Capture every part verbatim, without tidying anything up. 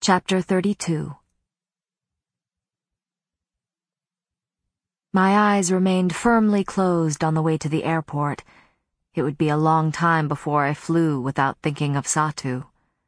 Chapter thirty-two. My eyes remained firmly closed on the way to the airport. It would be a long time before I flew without thinking of Satu.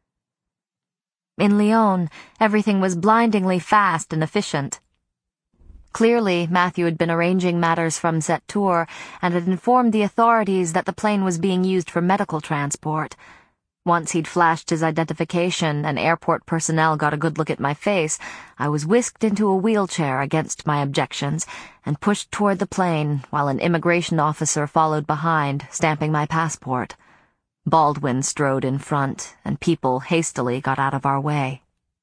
In Lyon, everything was blindingly fast and efficient. Clearly, Matthew had been arranging matters from Sept-Tours and had informed the authorities that the plane was being used for medical transport. Once he'd flashed his identification and airport personnel got a good look at my face, I was whisked into a wheelchair against my objections and pushed toward the plane while an immigration officer followed behind, stamping my passport. Baldwin strode in front, and people hastily got out of our way.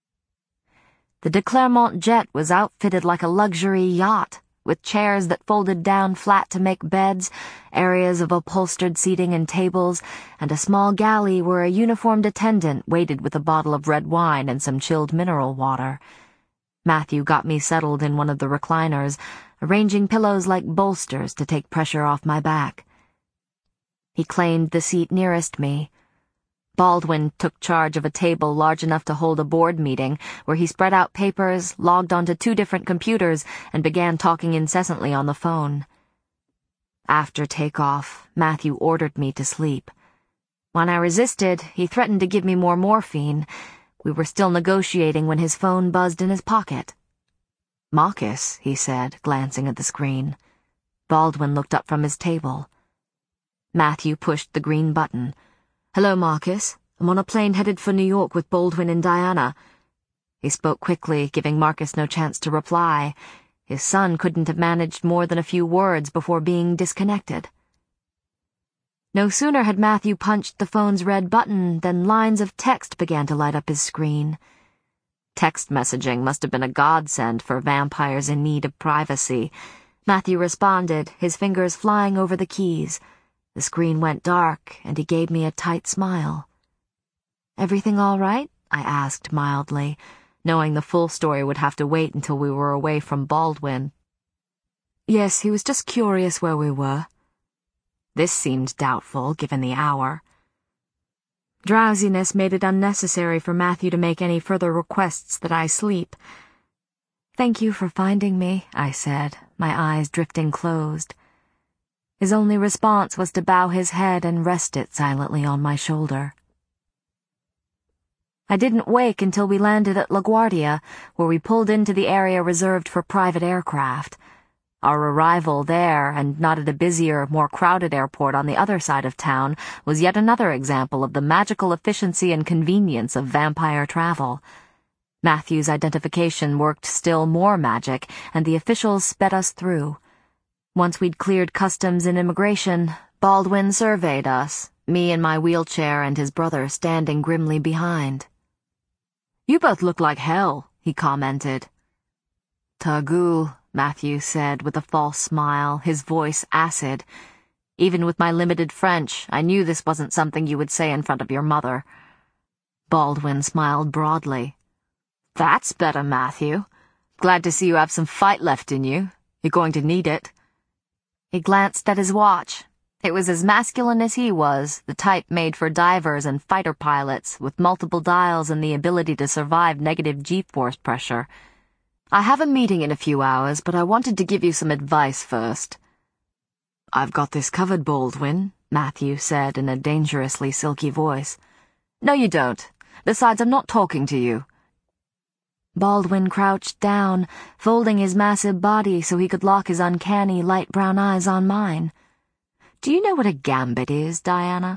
The de Clermont jet was outfitted like a luxury yacht, with chairs that folded down flat to make beds, areas of upholstered seating and tables, and a small galley where a uniformed attendant waited with a bottle of red wine and some chilled mineral water. Matthew got me settled in one of the recliners, arranging pillows like bolsters to take pressure off my back. He claimed the seat nearest me. Baldwin took charge of a table large enough to hold a board meeting, where he spread out papers, logged onto two different computers, and began talking incessantly on the phone. After takeoff, Matthew ordered me to sleep. When I resisted, he threatened to give me more morphine. We were still negotiating when his phone buzzed in his pocket. "Marcus," he said, glancing at the screen. Baldwin looked up from his table. Matthew pushed the green button. "Hello, Marcus. I'm on a plane headed for New York with Baldwin and Diana." He spoke quickly, giving Marcus no chance to reply. His son couldn't have managed more than a few words before being disconnected. No sooner had Matthew punched the phone's red button than lines of text began to light up his screen. Text messaging must have been a godsend for vampires in need of privacy. Matthew responded, his fingers flying over the keys. The screen went dark, and he gave me a tight smile. "Everything all right?" I asked mildly, knowing the full story would have to wait until we were away from Baldwin. "Yes, he was just curious where we were." This seemed doubtful, given the hour. Drowsiness made it unnecessary for Matthew to make any further requests that I sleep. "Thank you for finding me," I said, my eyes drifting closed. His only response was to bow his head and rest it silently on my shoulder. I didn't wake until we landed at LaGuardia, where we pulled into the area reserved for private aircraft. Our arrival there, and not at a busier, more crowded airport on the other side of town, was yet another example of the magical efficiency and convenience of vampire travel. Matthew's identification worked still more magic, and the officials sped us through. Once we'd cleared customs and immigration, Baldwin surveyed us, me in my wheelchair and his brother standing grimly behind. "You both look like hell," he commented. "Targul," Matthew said with a false smile, his voice acid. Even with my limited French, I knew this wasn't something you would say in front of your mother. Baldwin smiled broadly. "That's better, Matthew. Glad to see you have some fight left in you. You're going to need it." He glanced at his watch. It was as masculine as he was, the type made for divers and fighter pilots, with multiple dials and the ability to survive negative G-force pressure. "I have a meeting in a few hours, but I wanted to give you some advice first." "I've got this covered, Baldwin," Matthew said in a dangerously silky voice. "No, you don't. Besides, I'm not talking to you." Baldwin crouched down, folding his massive body so he could lock his uncanny light brown eyes on mine. "Do you know what a gambit is, Diana?"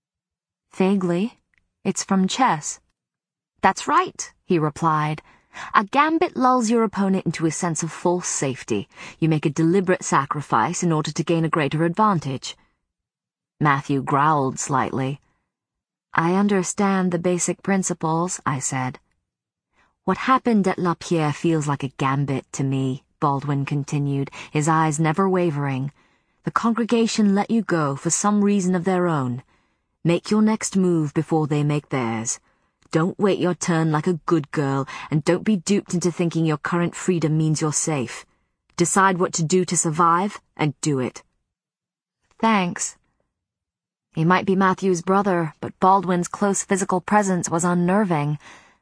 "Vaguely. It's from chess." "That's right," he replied. "A gambit lulls your opponent into a sense of false safety. You make a deliberate sacrifice in order to gain a greater advantage." Matthew growled slightly. "I understand the basic principles," I said. "What happened at La Pierre feels like a gambit to me," Baldwin continued, his eyes never wavering. "The congregation let you go for some reason of their own. Make your next move before they make theirs. Don't wait your turn like a good girl, and don't be duped into thinking your current freedom means you're safe. Decide what to do to survive, and do it." "Thanks." He might be Matthew's brother, but Baldwin's close physical presence was unnerving.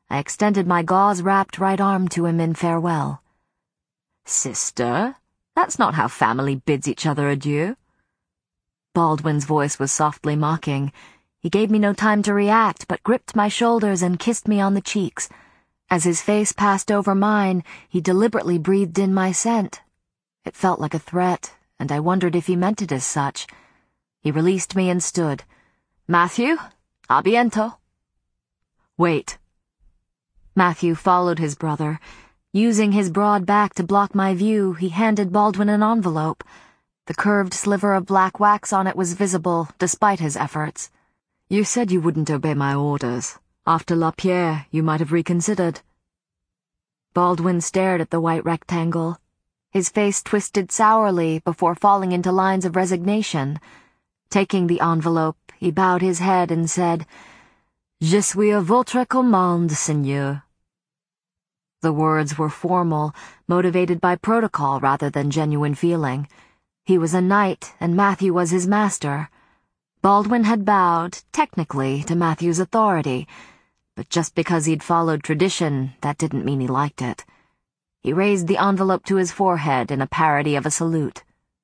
I extended my gauze-wrapped right arm to him in farewell. "Sister, that's not how family bids each other adieu." Baldwin's voice was softly mocking. He gave me no time to react, but gripped my shoulders and kissed me on the cheeks. As his face passed over mine, he deliberately breathed in my scent. It felt like a threat, and I wondered if he meant it as such. He released me and stood. "Matthew, a biento." "Wait." Matthew followed his brother. Using his broad back to block my view, he handed Baldwin an envelope. The curved sliver of black wax on it was visible, despite his efforts. "You said you wouldn't obey my orders. After Lapierre, you might have reconsidered." Baldwin stared at the white rectangle. His face twisted sourly before falling into lines of resignation. Taking the envelope, he bowed his head and said, "Je suis à votre commande, Seigneur." The words were formal, motivated by protocol rather than genuine feeling. He was a knight, and Matthew was his master. Baldwin had bowed, technically, to Matthew's authority, but just because he'd followed tradition, that didn't mean he liked it. He raised the envelope to his forehead in a parody of a salute.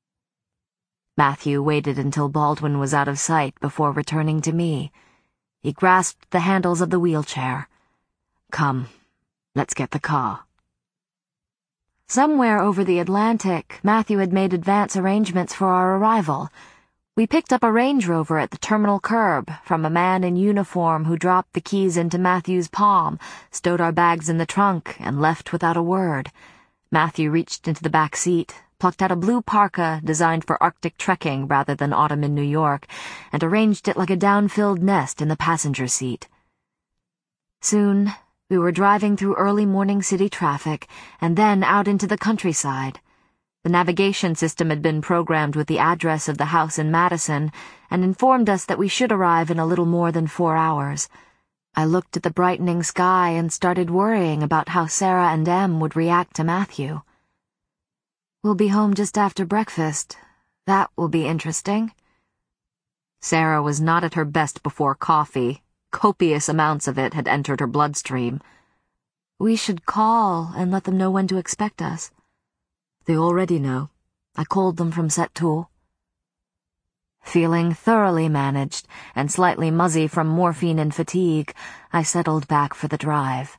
Matthew waited until Baldwin was out of sight before returning to me. He grasped the handles of the wheelchair. "Come, let's get the car." Somewhere over the Atlantic, Matthew had made advance arrangements for our arrival. We picked up a Range Rover at the terminal curb from a man in uniform who dropped the keys into Matthew's palm, stowed our bags in the trunk, and left without a word. Matthew reached into the back seat, plucked out a blue parka designed for Arctic trekking rather than autumn in New York, and arranged it like a down-filled nest in the passenger seat. Soon, we were driving through early morning city traffic, and then out into the countryside. The navigation system had been programmed with the address of the house in Madison and informed us that we should arrive in a little more than four hours. I looked at the brightening sky and started worrying about how Sarah and Em would react to Matthew. "We'll be home just after breakfast. That will be interesting." Sarah was not at her best before coffee. Copious amounts of it had entered her bloodstream. "We should call and let them know when to expect us." "They already know. I called them from Sept-Toul." Feeling thoroughly managed and slightly muzzy from morphine and fatigue, I settled back for the drive.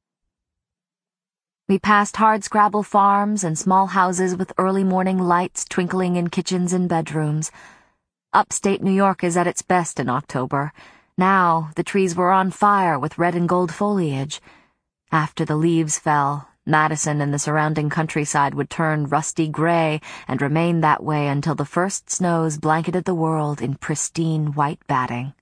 We passed hardscrabble farms and small houses with early morning lights twinkling in kitchens and bedrooms. Upstate New York is at its best in October. Now the trees were on fire with red and gold foliage. After the leaves fell, Madison and the surrounding countryside would turn rusty gray and remain that way until the first snows blanketed the world in pristine white batting.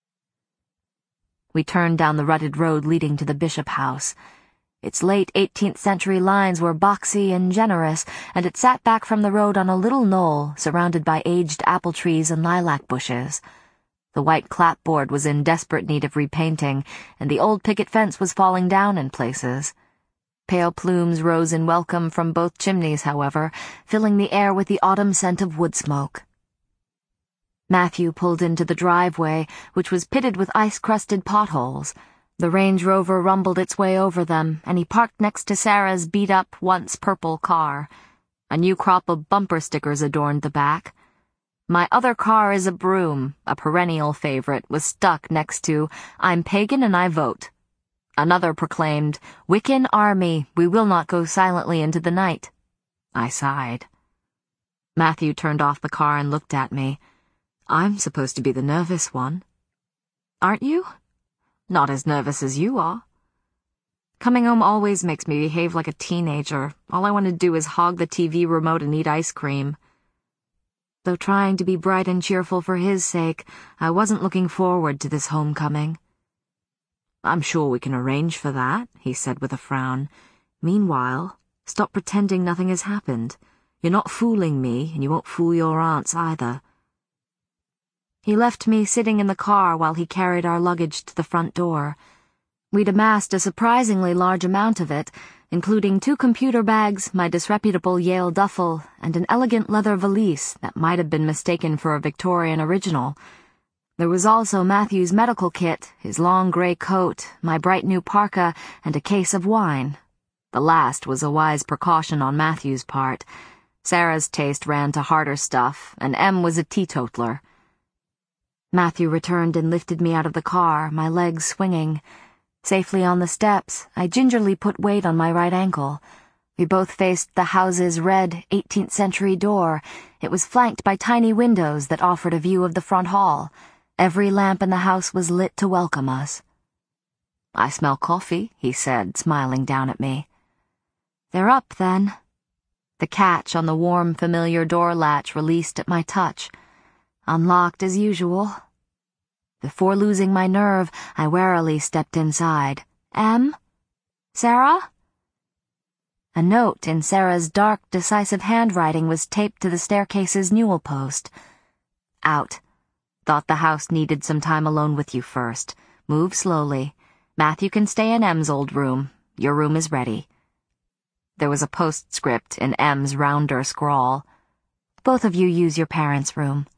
We turned down the rutted road leading to the Bishop House. Its late eighteenth century lines were boxy and generous, and it sat back from the road on a little knoll surrounded by aged apple trees and lilac bushes. The white clapboard was in desperate need of repainting, and the old picket fence was falling down in places. Pale plumes rose in welcome from both chimneys, however, filling the air with the autumn scent of wood smoke. Matthew pulled into the driveway, which was pitted with ice-crusted potholes. The Range Rover rumbled its way over them, and he parked next to Sarah's beat-up, once-purple car. A new crop of bumper stickers adorned the back. My other car is a broom, a perennial favorite, was stuck next to "I'm pagan and I vote." Another proclaimed, "Wiccan Army, we will not go silently into the night." I sighed. Matthew turned off the car and looked at me. "I'm supposed to be the nervous one." "Aren't you?" "Not as nervous as you are." Coming home always makes me behave like a teenager. All I want to do is hog the T V remote and eat ice cream. Though trying to be bright and cheerful for his sake, I wasn't looking forward to this homecoming. "I'm sure we can arrange for that," he said with a frown. "Meanwhile, stop pretending nothing has happened. You're not fooling me, and you won't fool your aunts either." He left me sitting in the car while he carried our luggage to the front door. We'd amassed a surprisingly large amount of it, including two computer bags, my disreputable Yale duffel, and an elegant leather valise that might have been mistaken for a Victorian original. There was also Matthew's medical kit, his long gray coat, my bright new parka, and a case of wine. The last was a wise precaution on Matthew's part. Sarah's taste ran to harder stuff, and Em was a teetotaler. Matthew returned and lifted me out of the car, my legs swinging. Safely on the steps, I gingerly put weight on my right ankle. We both faced the house's red eighteenth century door. It was flanked by tiny windows that offered a view of the front hall. Every lamp in the house was lit to welcome us. "I smell coffee," he said, smiling down at me. "They're up, then." The catch on the warm, familiar door latch released at my touch. Unlocked as usual. Before losing my nerve, I warily stepped inside. "Em? Sarah?" A note in Sarah's dark, decisive handwriting was taped to the staircase's newel post. "Out. Thought the house needed some time alone with you first. Move slowly. Matthew can stay in Em's old room. Your room is ready." There was a postscript in Em's rounder scrawl. "Both of you use your parents' room."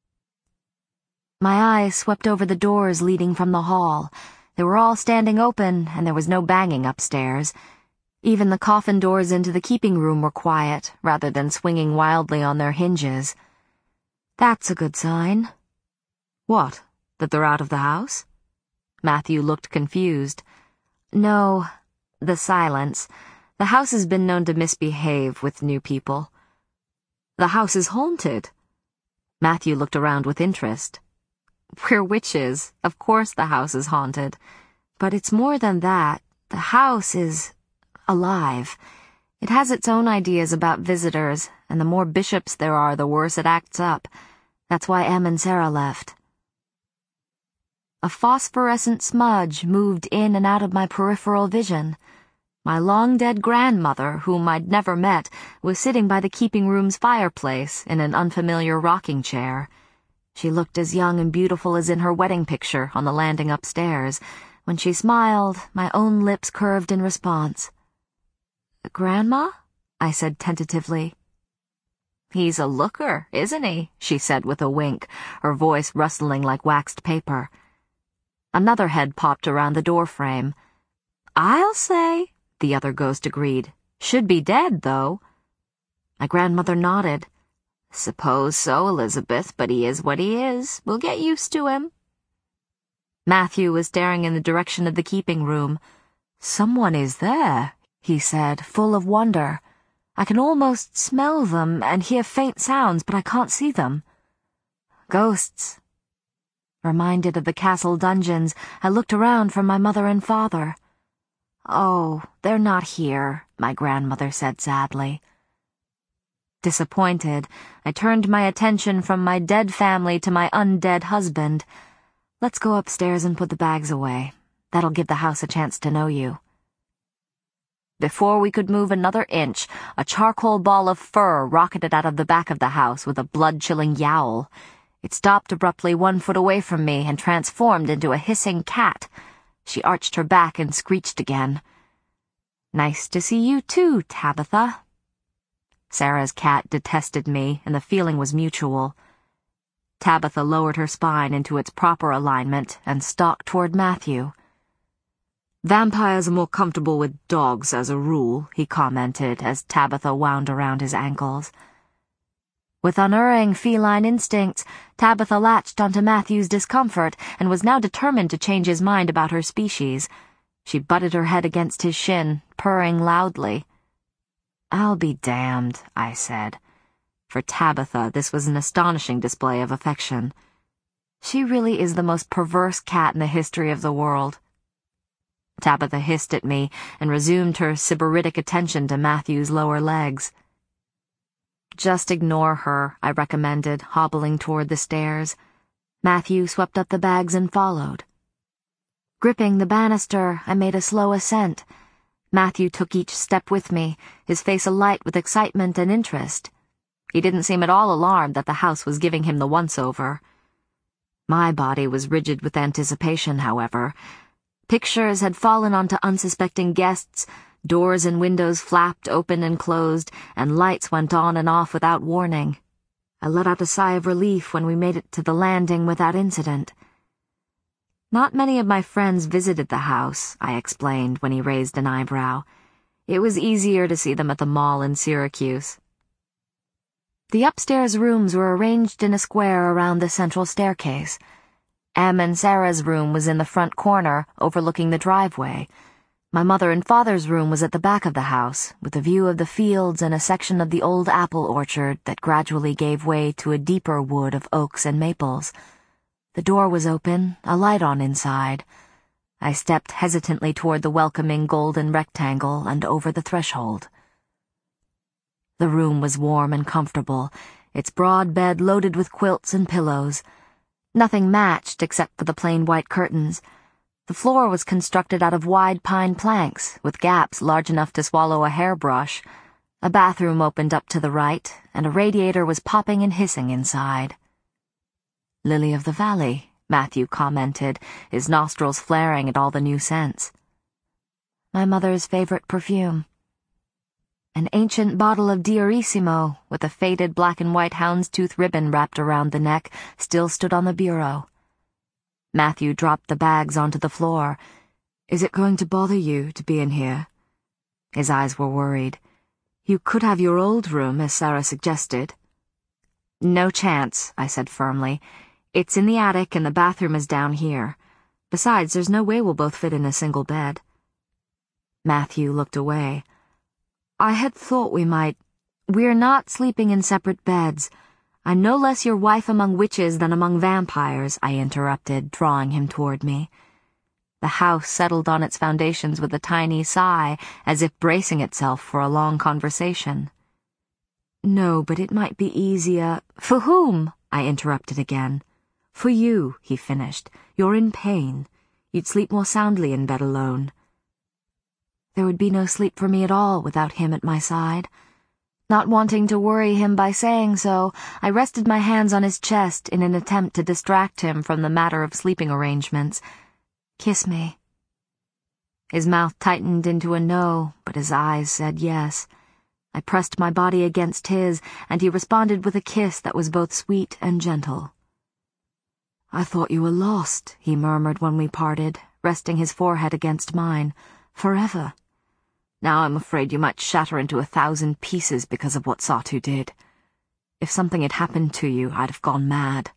My eyes swept over the doors leading from the hall. They were all standing open, and there was no banging upstairs. Even the coffin doors into the keeping room were quiet, rather than swinging wildly on their hinges. "That's a good sign." "What? That they're out of the house?" Matthew looked confused. "No, the silence. The house has been known to misbehave with new people." "The house is haunted." Matthew looked around with interest. "We're witches. Of course the house is haunted. But it's more than that. The house is alive. It has its own ideas about visitors, and the more bishops there are, the worse it acts up. That's why Em and Sarah left." A phosphorescent smudge moved in and out of my peripheral vision. My long-dead grandmother, whom I'd never met, was sitting by the keeping room's fireplace in an unfamiliar rocking chair. She looked as young and beautiful as in her wedding picture on the landing upstairs. When she smiled, my own lips curved in response. "Grandma?" I said tentatively. "He's a looker, isn't he?" she said with a wink, her voice rustling like waxed paper. Another head popped around the doorframe. "I'll say," the other ghost agreed. "Should be dead, though." My grandmother nodded. "Suppose so, Elizabeth, but he is what he is. We'll get used to him." Matthew was staring in the direction of the keeping room. "Someone is there," he said, full of wonder. "I can almost smell them and hear faint sounds, but I can't see them." Ghosts. Reminded of the castle dungeons, I looked around for my mother and father. "Oh, they're not here," my grandmother said sadly. Disappointed, I turned my attention from my dead family to my undead husband. "Let's go upstairs and put the bags away. That'll give the house a chance to know you." Before we could move another inch, a charcoal ball of fur rocketed out of the back of the house with a blood-chilling yowl. It stopped abruptly one foot away from me and transformed into a hissing cat. She arched her back and screeched again. "Nice to see you too, Tabitha." Sarah's cat detested me, and the feeling was mutual. Tabitha lowered her spine into its proper alignment and stalked toward Matthew. "Vampires are more comfortable with dogs, as a rule," he commented as Tabitha wound around his ankles. With unerring feline instincts, Tabitha latched onto Matthew's discomfort and was now determined to change his mind about her species. She butted her head against his shin, purring loudly. "I'll be damned," I said. For Tabitha, this was an astonishing display of affection. She really is the most perverse cat in the history of the world. Tabitha hissed at me and resumed her sybaritic attention to Matthew's lower legs. "Just ignore her," I recommended, hobbling toward the stairs. Matthew swept up the bags and followed. Gripping the banister, I made a slow ascent. Matthew took each step with me, his face alight with excitement and interest. He didn't seem at all alarmed that the house was giving him the once-over. My body was rigid with anticipation, however. Pictures had fallen onto unsuspecting guests, doors and windows flapped open and closed, and lights went on and off without warning. I let out a sigh of relief when we made it to the landing without incident. Not many of my friends visited the house, I explained when he raised an eyebrow. It was easier to see them at the mall in Syracuse. The upstairs rooms were arranged in a square around the central staircase. Em and Sarah's room was in the front corner, overlooking the driveway. My mother and father's room was at the back of the house, with a view of the fields and a section of the old apple orchard that gradually gave way to a deeper wood of oaks and maples. The door was open, a light on inside. I stepped hesitantly toward the welcoming golden rectangle and over the threshold. The room was warm and comfortable, its broad bed loaded with quilts and pillows. Nothing matched except for the plain white curtains. The floor was constructed out of wide pine planks, with gaps large enough to swallow a hairbrush. A bathroom opened up to the right, and a radiator was popping and hissing inside. "Lily of the Valley," Matthew commented, his nostrils flaring at all the new scents. "My mother's favorite perfume." An ancient bottle of Diarissimo, with a faded black and white houndstooth ribbon wrapped around the neck, still stood on the bureau. Matthew dropped the bags onto the floor. "Is it going to bother you to be in here?" His eyes were worried. "You could have your old room, as Sarah suggested." "No chance," I said firmly. "It's in the attic and the bathroom is down here. Besides, there's no way we'll both fit in a single bed." Matthew looked away. "I had thought we might—" "We're not sleeping in separate beds. I'm no less your wife among witches than among vampires," I interrupted, drawing him toward me. The house settled on its foundations with a tiny sigh, as if bracing itself for a long conversation. "No, but it might be easier—" "For whom?" I interrupted again. "For you," he finished. "You're in pain. You'd sleep more soundly in bed alone." There would be no sleep for me at all without him at my side. Not wanting to worry him by saying so, I rested my hands on his chest in an attempt to distract him from the matter of sleeping arrangements. "Kiss me." His mouth tightened into a no, but his eyes said yes. I pressed my body against his, and he responded with a kiss that was both sweet and gentle. "I thought you were lost," he murmured when we parted, resting his forehead against mine. "Forever. Now I'm afraid you might shatter into a thousand pieces because of what Satu did. If something had happened to you, I'd have gone mad."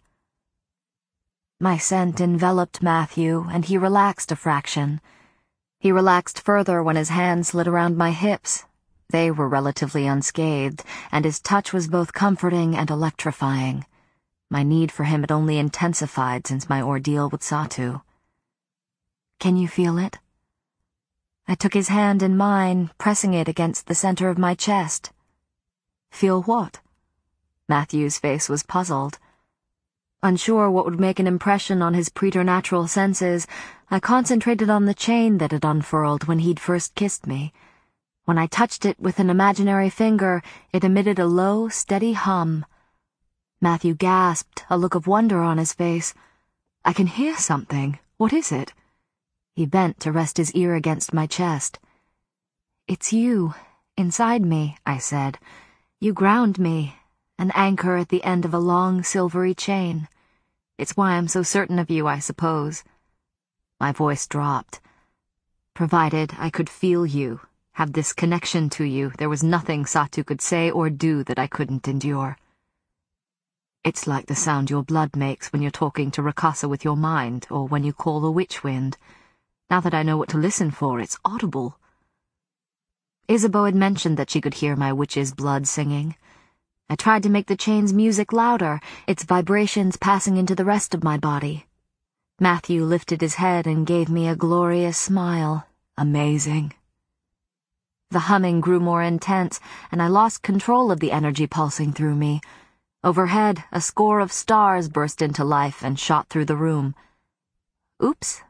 My scent enveloped Matthew, and he relaxed a fraction. He relaxed further when his hand slid around my hips. They were relatively unscathed, and his touch was both comforting and electrifying. My need for him had only intensified since my ordeal with Satu. "Can you feel it?" I took his hand in mine, pressing it against the center of my chest. "Feel what?" Matthew's face was puzzled. Unsure what would make an impression on his preternatural senses, I concentrated on the chain that had unfurled when he'd first kissed me. When I touched it with an imaginary finger, it emitted a low, steady hum. Matthew gasped, a look of wonder on his face. "I can hear something. What is it?" He bent to rest his ear against my chest. "It's you, inside me," I said. "You ground me, an anchor at the end of a long, silvery chain. It's why I'm so certain of you, I suppose." My voice dropped. Provided I could feel you, have this connection to you, there was nothing Satu could say or do that I couldn't endure. "It's like the sound your blood makes when you're talking to Rakasa with your mind, or when you call the witch wind. Now that I know what to listen for, it's audible." Isabeau had mentioned that she could hear my witch's blood singing. I tried to make the chain's music louder, its vibrations passing into the rest of my body. Matthew lifted his head and gave me a glorious smile. Amazing. The humming grew more intense, and I lost control of the energy pulsing through me. Overhead, a score of stars burst into life and shot through the room. "Oops."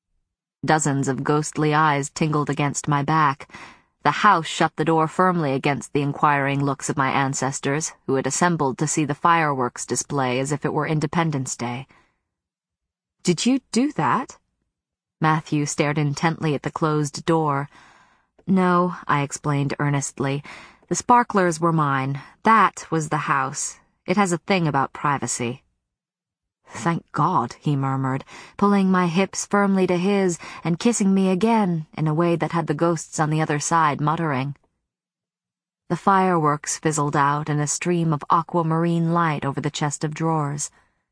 Dozens of ghostly eyes tingled against my back. The house shut the door firmly against the inquiring looks of my ancestors, who had assembled to see the fireworks display as if it were Independence Day. "Did you do that?" Matthew stared intently at the closed door. "No," I explained earnestly. "The sparklers were mine. That was the house. It has a thing about privacy." "Thank God," he murmured, pulling my hips firmly to his and kissing me again in a way that had the ghosts on the other side muttering. The fireworks fizzled out in a stream of aquamarine light over the chest of drawers.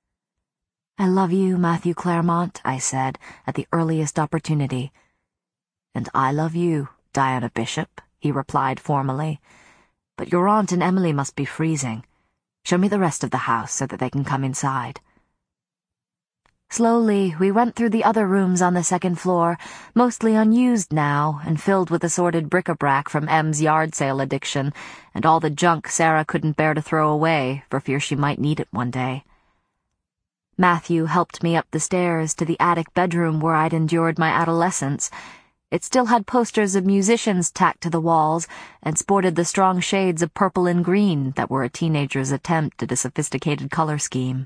"I love you, Matthew Clairmont," I said, at the earliest opportunity. "And I love you, Diana Bishop," he replied formally. "But your aunt and Emily must be freezing. Show me the rest of the house so that they can come inside." Slowly, we went through the other rooms on the second floor, mostly unused now and filled with assorted bric-a-brac from Em's yard sale addiction and all the junk Sarah couldn't bear to throw away for fear she might need it one day. Matthew helped me up the stairs to the attic bedroom where I'd endured my adolescence. It still had posters of musicians tacked to the walls and sported the strong shades of purple and green that were a teenager's attempt at a sophisticated color scheme.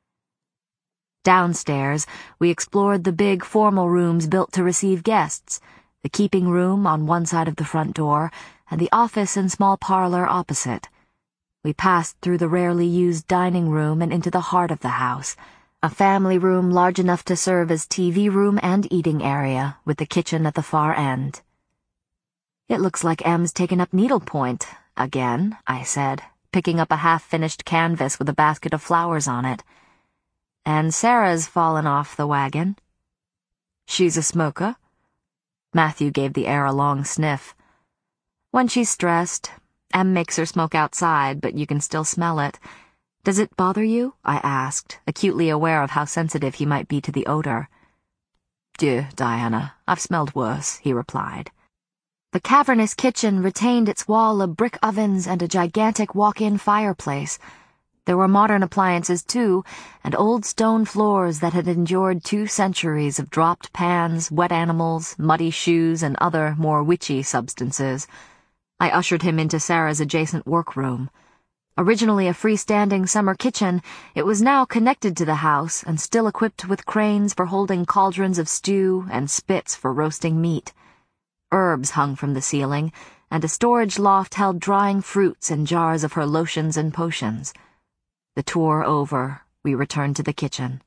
Downstairs, we explored the big formal rooms built to receive guests, the keeping room on one side of the front door, and the office and small parlor opposite. We passed through the rarely used dining room and into the heart of the house, a family room large enough to serve as T V room and eating area, with the kitchen at the far end. "It looks like Em's taken up needlepoint, again," I said, picking up a half-finished canvas with a basket of flowers on it. "And Sarah's fallen off the wagon." "She's a smoker?" Matthew gave the air a long sniff. "When she's stressed. Em makes her smoke outside, but you can still smell it. Does it bother you?" I asked, acutely aware of how sensitive he might be to the odor. "Dear Diana, I've smelled worse," he replied. The cavernous kitchen retained its wall of brick ovens and a gigantic walk-in fireplace. There were modern appliances, too, and old stone floors that had endured two centuries of dropped pans, wet animals, muddy shoes, and other, more witchy substances. I ushered him into Sarah's adjacent workroom. Originally a freestanding summer kitchen, it was now connected to the house and still equipped with cranes for holding cauldrons of stew and spits for roasting meat. Herbs hung from the ceiling, and a storage loft held drying fruits and jars of her lotions and potions. The tour over, we returned to the kitchen.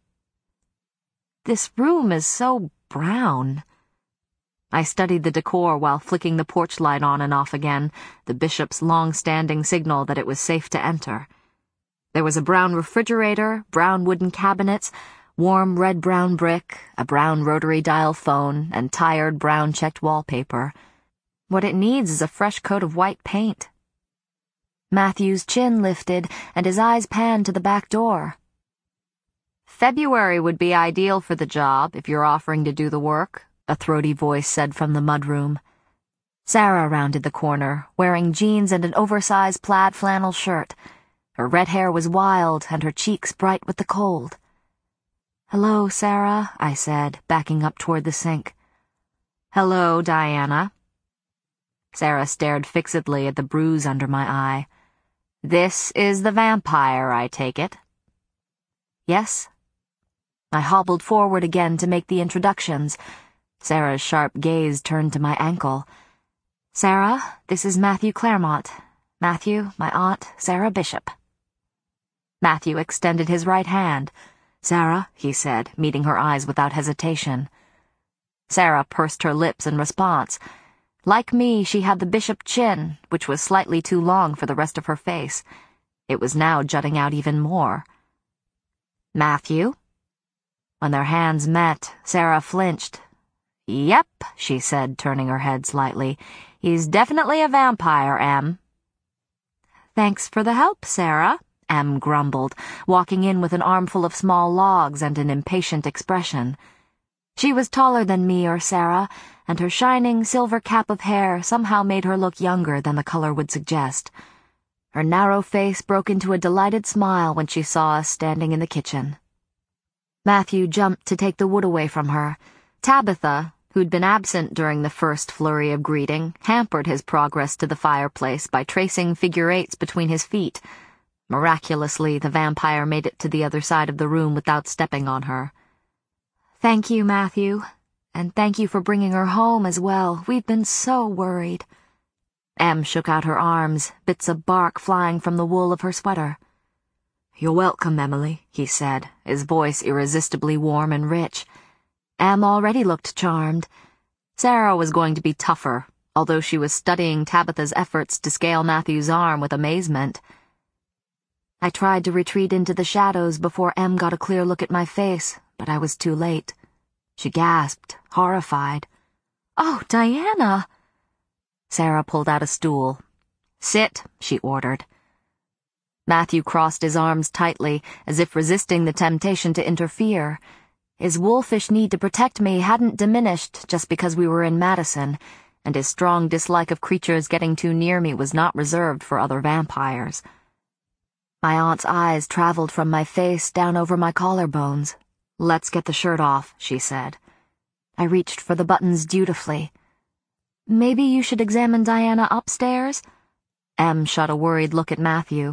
"This room is so brown." I studied the decor while flicking the porch light on and off again, the bishop's long-standing signal that it was safe to enter. There was a brown refrigerator, brown wooden cabinets, warm red-brown brick, a brown rotary dial phone, and tired brown-checked wallpaper. What it needs is a fresh coat of white paint. Matthew's chin lifted, and his eyes panned to the back door. "February would be ideal for the job, if you're offering to do the work," a throaty voice said from the mudroom. Sarah rounded the corner, wearing jeans and an oversized plaid flannel shirt. Her red hair was wild, and her cheeks bright with the cold. "Hello, Sarah," I said, backing up toward the sink. "Hello, Diana." Sarah stared fixedly at the bruise under my eye. "This is the vampire, I take it?" "Yes." I hobbled forward again to make the introductions. Sarah's sharp gaze turned to my ankle. "Sarah, this is Matthew Clairmont. Matthew, my aunt, Sarah Bishop." Matthew extended his right hand. "Sarah," he said, meeting her eyes without hesitation. Sarah pursed her lips in response. Like me, she had the bishop chin, which was slightly too long for the rest of her face. It was now jutting out even more. "Matthew?" When their hands met, Sarah flinched. "Yep," she said, turning her head slightly. "He's definitely a vampire, Em." "Thanks for the help, Sarah," Em grumbled, walking in with an armful of small logs and an impatient expression. She was taller than me or Sarah, and her shining silver cap of hair somehow made her look younger than the color would suggest. Her narrow face broke into a delighted smile when she saw us standing in the kitchen. Matthew jumped to take the wood away from her. Tabitha, who'd been absent during the first flurry of greeting, hampered his progress to the fireplace by tracing figure eights between his feet. Miraculously, the vampire made it to the other side of the room without stepping on her. "Thank you, Matthew. And thank you for bringing her home as well. We've been so worried." Em shook out her arms, bits of bark flying from the wool of her sweater. "You're welcome, Emily," he said, his voice irresistibly warm and rich. Em already looked charmed. Sarah was going to be tougher, although she was studying Tabitha's efforts to scale Matthew's arm with amazement. I tried to retreat into the shadows before Em got a clear look at my face, but I was too late. She gasped, horrified. "Oh, Diana!" Sarah pulled out a stool. "Sit," she ordered. Matthew crossed his arms tightly, as if resisting the temptation to interfere. His wolfish need to protect me hadn't diminished just because we were in Madison, and his strong dislike of creatures getting too near me was not reserved for other vampires. My aunt's eyes traveled from my face down over my collarbones. "Let's get the shirt off," she said. I reached for the buttons dutifully. "Maybe you should examine Diana upstairs?" Em shot a worried look at Matthew.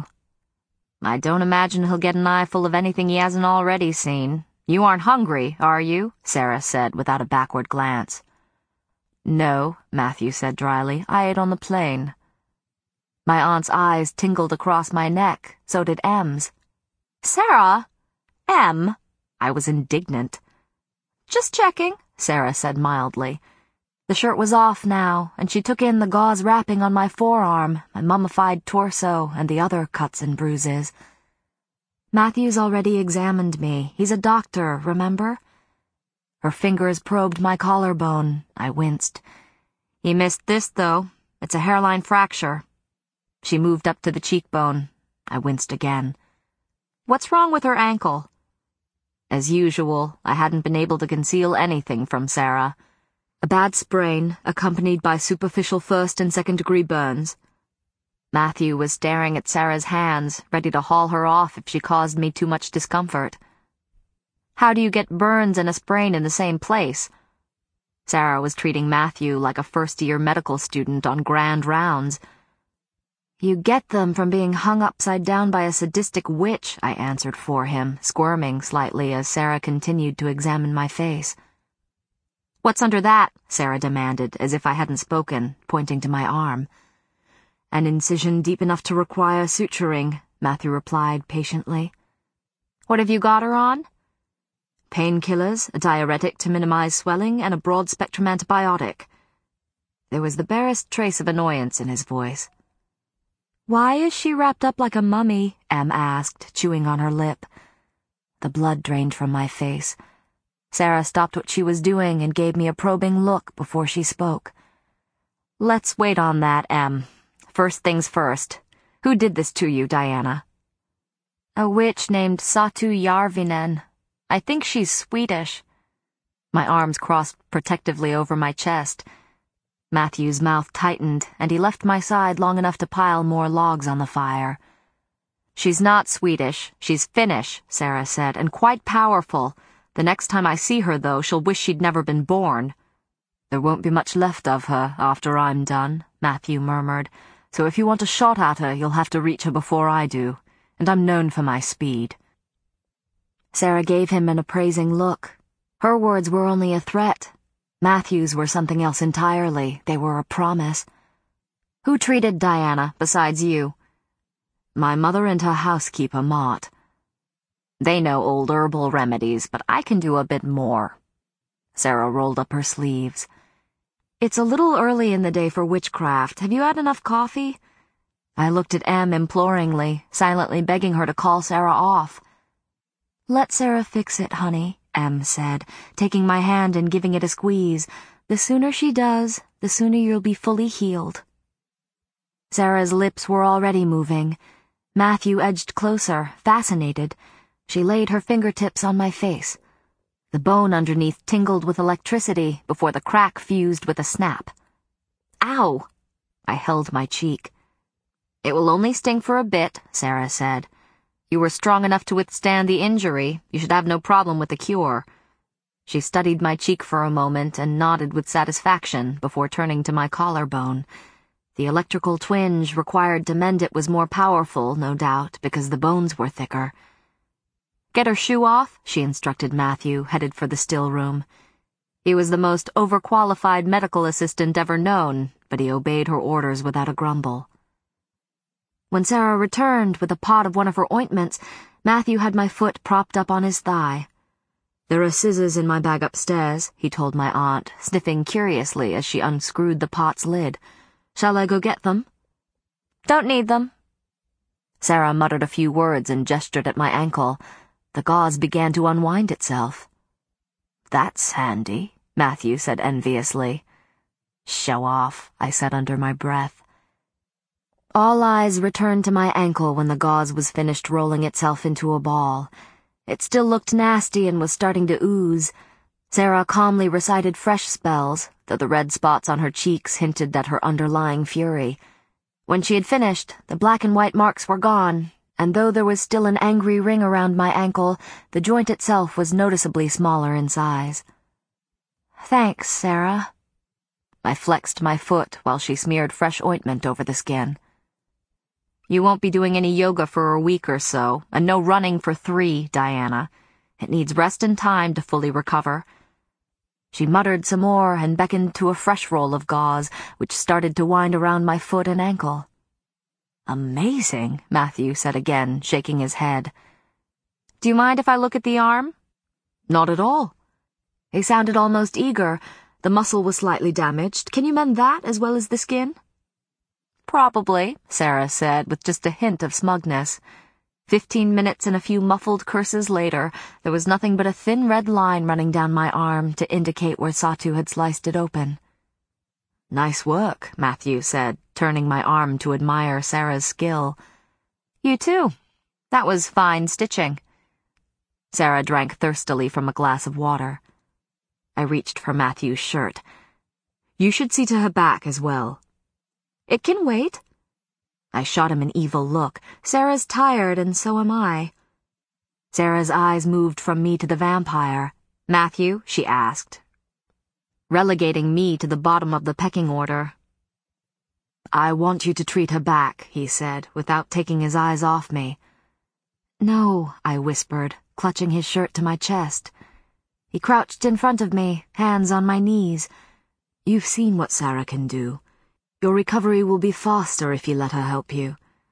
"I don't imagine he'll get an eye full of anything he hasn't already seen. You aren't hungry, are you?" Sarah said without a backward glance. "No," Matthew said dryly. "I ate on the plane." My aunt's eyes tingled across my neck, so did Em's. "Sarah! Em!" I was indignant. "Just checking," Sarah said mildly. The shirt was off now, and she took in the gauze wrapping on my forearm, my mummified torso, and the other cuts and bruises. "Matthew's already examined me. He's a doctor, remember?" Her fingers probed my collarbone. I winced. "He missed this, though. It's a hairline fracture." She moved up to the cheekbone. I winced again. "What's wrong with her ankle?" As usual, I hadn't been able to conceal anything from Sarah. A bad sprain, accompanied by superficial first and second degree burns. Matthew was staring at Sarah's hands, ready to haul her off if she caused me too much discomfort. "How do you get burns and a sprain in the same place?" Sarah was treating Matthew like a first-year medical student on grand rounds. "You get them from being hung upside down by a sadistic witch," I answered for him, squirming slightly as Sarah continued to examine my face. "What's under that?" Sarah demanded, as if I hadn't spoken, pointing to my arm. "An incision deep enough to require suturing," Matthew replied patiently. "What have you got her on?" "Painkillers, a diuretic to minimize swelling, and a broad-spectrum antibiotic." There was the barest trace of annoyance in his voice. "Why is she wrapped up like a mummy?" Em asked, chewing on her lip. The blood drained from my face. Sarah stopped what she was doing and gave me a probing look before she spoke. "Let's wait on that, Em. First things first. Who did this to you, Diana?" "A witch named Satu Järvinen. I think she's Swedish." My arms crossed protectively over my chest. Matthew's mouth tightened, and he left my side long enough to pile more logs on the fire. "She's not Swedish. She's Finnish," Sarah said, "and quite powerful. The next time I see her, though, she'll wish she'd never been born." "There won't be much left of her after I'm done," Matthew murmured. "So if you want a shot at her, you'll have to reach her before I do, and I'm known for my speed." Sarah gave him an appraising look. Her words were only a threat. Matthew's were something else entirely. They were a promise. "Who treated Diana, besides you?" "My mother and her housekeeper, Mott." "They know old herbal remedies, but I can do a bit more." Sarah rolled up her sleeves. "It's a little early in the day for witchcraft. Have you had enough coffee?" I looked at Em imploringly, silently begging her to call Sarah off. "Let Sarah fix it, honey," Em said, taking my hand and giving it a squeeze. "The sooner she does, the sooner you'll be fully healed." Sarah's lips were already moving. Matthew edged closer, fascinated. She laid her fingertips on my face. The bone underneath tingled with electricity before the crack fused with a snap. "Ow!" I held my cheek. "It will only sting for a bit," Sarah said. "You were strong enough to withstand the injury. You should have no problem with the cure." She studied my cheek for a moment and nodded with satisfaction before turning to my collarbone. The electrical twinge required to mend it was more powerful, no doubt, because the bones were thicker. "Get her shoe off," she instructed Matthew, headed for the still room. He was the most overqualified medical assistant ever known, but he obeyed her orders without a grumble. When Sarah returned with a pot of one of her ointments, Matthew had my foot propped up on his thigh. "There are scissors in my bag upstairs," he told my aunt, sniffing curiously as she unscrewed the pot's lid. "Shall I go get them?" "Don't need them." Sarah muttered a few words and gestured at my ankle. The gauze began to unwind itself. "That's handy," Matthew said enviously. "Show off," I said under my breath. All eyes returned to my ankle when the gauze was finished rolling itself into a ball. It still looked nasty and was starting to ooze. Sarah calmly recited fresh spells, though the red spots on her cheeks hinted at her underlying fury. When she had finished, the black and white marks were gone, and though there was still an angry ring around my ankle, the joint itself was noticeably smaller in size. "Thanks, Sarah." I flexed my foot while she smeared fresh ointment over the skin. "You won't be doing any yoga for a week or so, and no running for three, Diana. It needs rest and time to fully recover." She muttered some more and beckoned to a fresh roll of gauze, which started to wind around my foot and ankle. "Amazing," Matthew said again, shaking his head. "Do you mind if I look at the arm?" "Not at all." He sounded almost eager. The muscle was slightly damaged. "Can you mend that as well as the skin?" "Probably," Sarah said, with just a hint of smugness. Fifteen minutes and a few muffled curses later, there was nothing but a thin red line running down my arm to indicate where Satu had sliced it open. "Nice work," Matthew said, turning my arm to admire Sarah's skill. "You too. That was fine stitching." Sarah drank thirstily from a glass of water. I reached for Matthew's shirt. "You should see to her back as well." "It can wait." I shot him an evil look. Sarah's tired, and so am I. Sarah's eyes moved from me to the vampire. "Matthew?" she asked, relegating me to the bottom of the pecking order. "I want you to treat her back," he said, without taking his eyes off me. "No," I whispered, clutching his shirt to my chest. He crouched in front of me, hands on my knees. "You've seen what Sarah can do. Your recovery will be faster if you let her help you."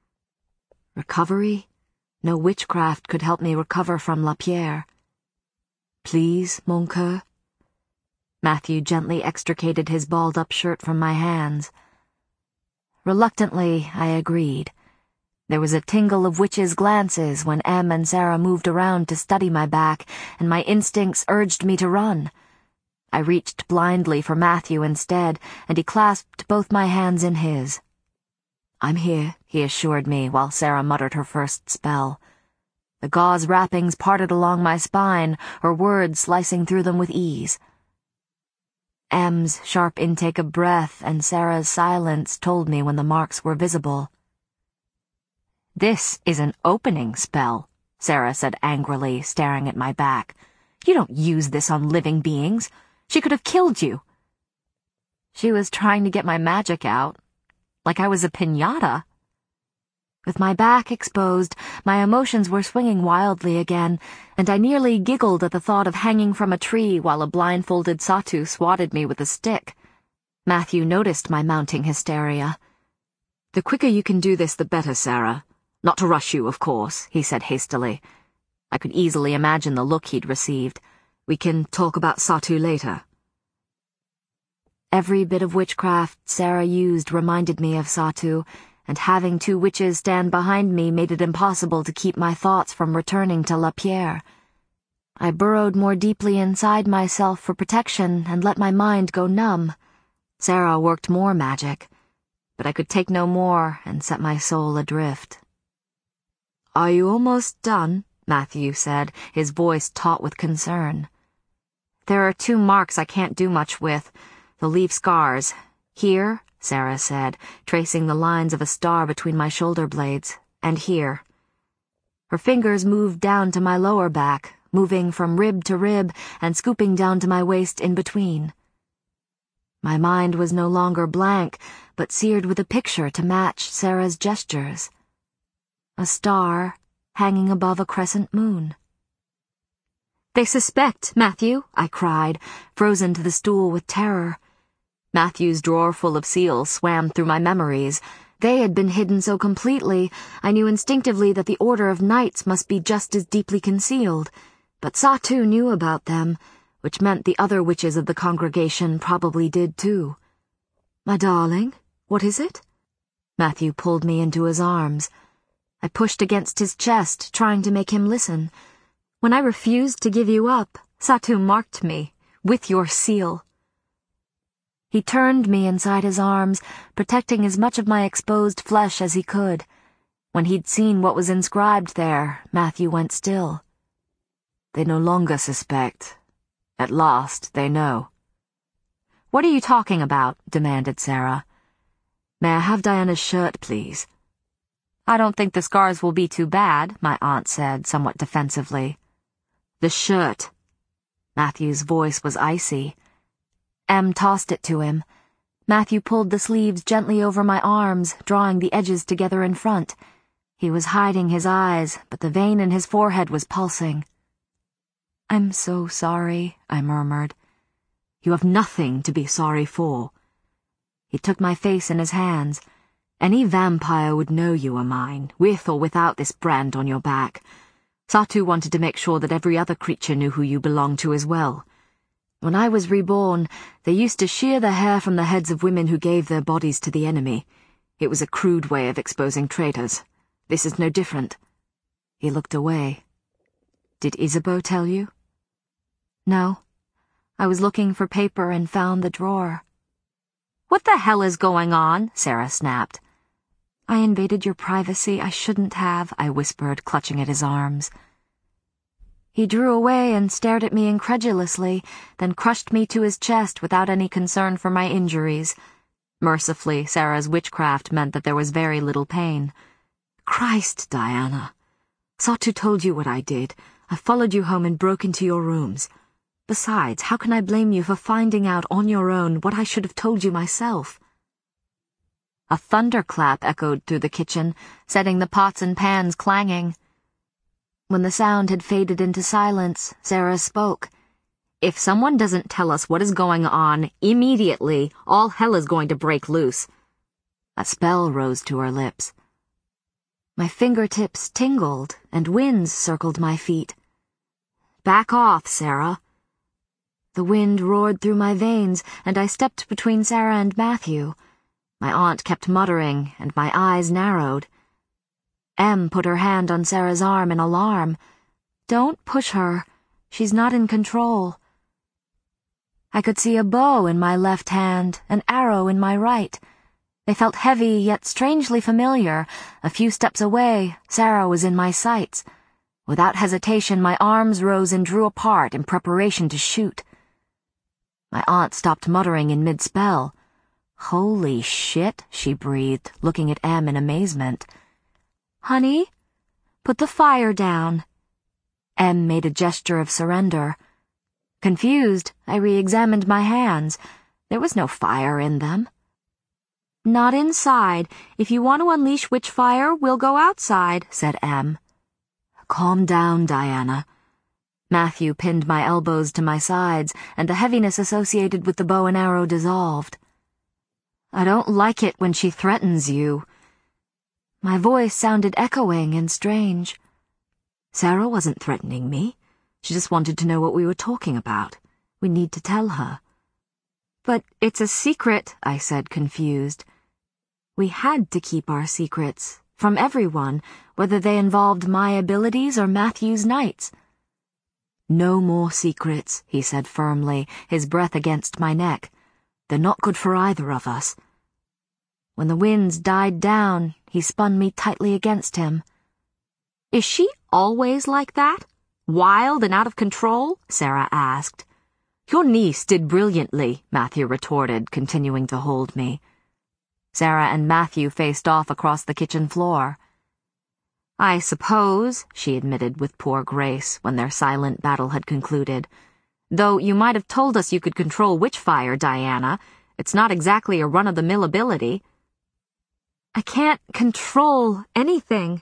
Recovery? No witchcraft could help me recover from Lapierre. "Please, mon coeur?" Matthew gently extricated his balled-up shirt from my hands. Reluctantly, I agreed. There was a tingle of witches' glances when Em and Sarah moved around to study my back, and my instincts urged me to run. I reached blindly for Matthew instead, and he clasped both my hands in his. "I'm here," he assured me while Sarah muttered her first spell. The gauze wrappings parted along my spine, her words slicing through them with ease. Em's sharp intake of breath and Sarah's silence told me when the marks were visible. "This is an opening spell," Sarah said angrily, staring at my back. "You don't use this on living beings. She could have killed you." She was trying to get my magic out, like I was a piñata. With my back exposed, my emotions were swinging wildly again, and I nearly giggled at the thought of hanging from a tree while a blindfolded Satu swatted me with a stick. Matthew noticed my mounting hysteria. "The quicker you can do this, the better, Sarah. Not to rush you, of course," he said hastily. I could easily imagine the look he'd received. "We can talk about Satu later." Every bit of witchcraft Sarah used reminded me of Satu, and having two witches stand behind me made it impossible to keep my thoughts from returning to Lapierre. I burrowed more deeply inside myself for protection and let my mind go numb. Sarah worked more magic, but I could take no more and set my soul adrift. "Are you almost done?" Matthew said, his voice taut with concern. "There are two marks I can't do much with. They'll leave scars. Here," Sarah said, tracing the lines of a star between my shoulder blades, "and here." Her fingers moved down to my lower back, moving from rib to rib and scooping down to my waist in between. My mind was no longer blank, but seared with a picture to match Sarah's gestures. A star hanging above a crescent moon. "They suspect, Matthew," I cried, frozen to the stool with terror. Matthew's drawer full of seals swam through my memories. They had been hidden so completely, I knew instinctively that the Order of Knights must be just as deeply concealed, but Satu knew about them, which meant the other witches of the congregation probably did too. "My darling, what is it?" Matthew pulled me into his arms. I pushed against his chest, trying to make him listen. "When I refused to give you up, Satu marked me, with your seal." He turned me inside his arms, protecting as much of my exposed flesh as he could. When he'd seen what was inscribed there, Matthew went still. "They no longer suspect. At last, they know." "What are you talking about?" demanded Sarah. "May I have Diana's shirt, please?" "I don't think the scars will be too bad," my aunt said, somewhat defensively. "The shirt." Matthew's voice was icy. Em tossed it to him. Matthew pulled the sleeves gently over my arms, drawing the edges together in front. He was hiding his eyes, but the vein in his forehead was pulsing. "I'm so sorry," I murmured. "You have nothing to be sorry for." He took my face in his hands. "Any vampire would know you were mine, with or without this brand on your back. Satu wanted to make sure that every other creature knew who you belonged to as well. When I was reborn, they used to shear the hair from the heads of women who gave their bodies to the enemy. It was a crude way of exposing traitors. This is no different." He looked away. "Did Isabeau tell you?" "No. I was looking for paper and found the drawer." "What the hell is going on?" Sarah snapped. "I invaded your privacy. I shouldn't have," I whispered, clutching at his arms. He drew away and stared at me incredulously, then crushed me to his chest without any concern for my injuries. Mercifully, Sarah's witchcraft meant that there was very little pain. "Christ, Diana. Satu told you what I did. I followed you home and broke into your rooms. Besides, how can I blame you for finding out on your own what I should have told you myself?" A thunderclap echoed through the kitchen, setting the pots and pans clanging. When the sound had faded into silence, Sarah spoke. "If someone doesn't tell us what is going on immediately, all hell is going to break loose." A spell rose to her lips. My fingertips tingled, and winds circled my feet. "Back off, Sarah." The wind roared through my veins, and I stepped between Sarah and Matthew. My aunt kept muttering, and my eyes narrowed. Em put her hand on Sarah's arm in alarm. "Don't push her. She's not in control." I could see a bow in my left hand, an arrow in my right. They felt heavy yet strangely familiar. A few steps away, Sarah was in my sights. Without hesitation, my arms rose and drew apart in preparation to shoot. My aunt stopped muttering in mid-spell. "Holy shit," she breathed, looking at Em in amazement. "Honey, put the fire down." Em made a gesture of surrender. Confused, I re-examined my hands. There was no fire in them. "Not inside. If you want to unleash witch fire, we'll go outside," said Em. "Calm down, Diana." Matthew pinned my elbows to my sides, and the heaviness associated with the bow and arrow dissolved. "I don't like it when she threatens you." My voice sounded echoing and strange. Sarah wasn't threatening me. She just wanted to know what we were talking about. We need to tell her. "But it's a secret," I said, confused. We had to keep our secrets, from everyone, whether they involved my abilities or Matthew's knights. "No more secrets," he said firmly, his breath against my neck. "They're not good for either of us." When the winds died down, he spun me tightly against him. "Is she always like that? Wild and out of control?" Sarah asked. "Your niece did brilliantly," Matthew retorted, continuing to hold me. Sarah and Matthew faced off across the kitchen floor. "I suppose," she admitted with poor grace when their silent battle had concluded. "Though you might have told us you could control witchfire, Diana. It's not exactly a run-of-the-mill ability." "I can't control anything."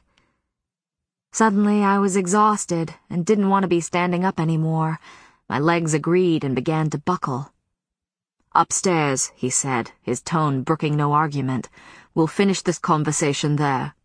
Suddenly I was exhausted and didn't want to be standing up anymore. My legs agreed and began to buckle. "Upstairs," he said, his tone brooking no argument. We'll finish this conversation there.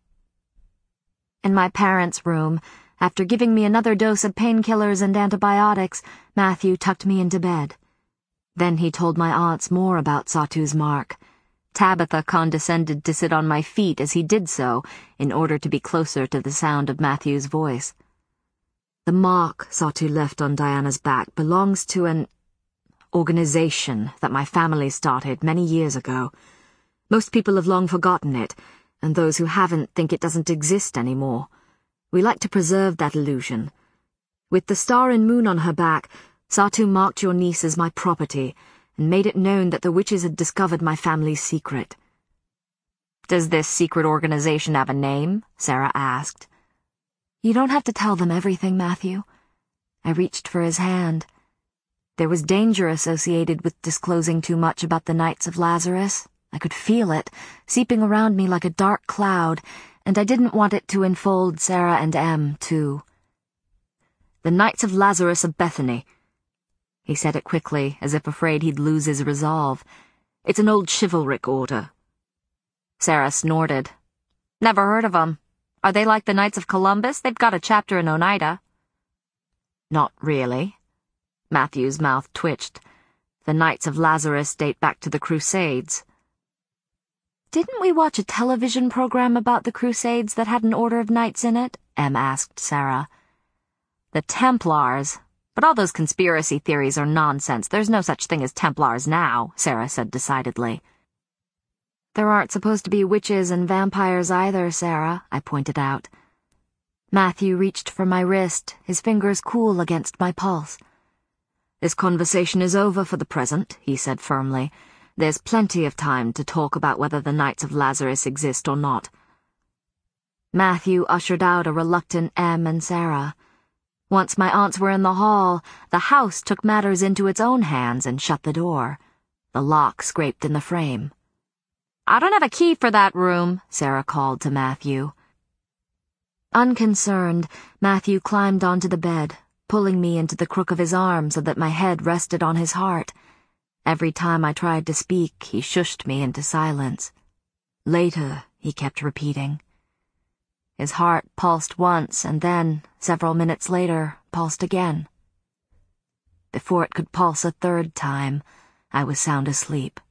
In my parents' room, after giving me another dose of painkillers and antibiotics, Matthew tucked me into bed. Then he told my aunts more about Satu's mark. Tabitha condescended to sit on my feet as he did so, in order to be closer to the sound of Matthew's voice. The mark Satu left on Diana's back belongs to an organization that my family started many years ago. Most people have long forgotten it, and those who haven't think it doesn't exist anymore. We like to preserve that illusion. With the star and moon on her back, Satu marked your niece as my property, and made it known that the witches had discovered my family's secret. Does this secret organization have a name? Sarah asked. You don't have to tell them everything, Matthew. I reached for his hand. There was danger associated with disclosing too much about the Knights of Lazarus. I could feel it, seeping around me like a dark cloud, and I didn't want it to enfold Sarah and Em, too. The Knights of Lazarus of Bethany. He said it quickly, as if afraid he'd lose his resolve. It's an old chivalric order. Sarah snorted. Never heard of 'em. Are they like the Knights of Columbus? They've got a chapter in Oneida. Not really. Matthew's mouth twitched. The Knights of Lazarus date back to the Crusades. Didn't we watch a television program about the Crusades that had an order of knights in it? Em asked Sarah. The Templars. But all those conspiracy theories are nonsense. There's no such thing as Templars now, Sarah said decidedly. There aren't supposed to be witches and vampires either, Sarah, I pointed out. Matthew reached for my wrist, his fingers cool against my pulse. This conversation is over for the present, he said firmly. There's plenty of time to talk about whether the Knights of Lazarus exist or not. Matthew ushered out a reluctant Em and Sarah. Once my aunts were in the hall, the house took matters into its own hands and shut the door. The lock scraped in the frame. I don't have a key for that room, Sarah called to Matthew. Unconcerned, Matthew climbed onto the bed, pulling me into the crook of his arm so that my head rested on his heart. Every time I tried to speak, he shushed me into silence. Later, he kept repeating. His heart pulsed once and then, several minutes later, pulsed again. Before it could pulse a third time, I was sound asleep.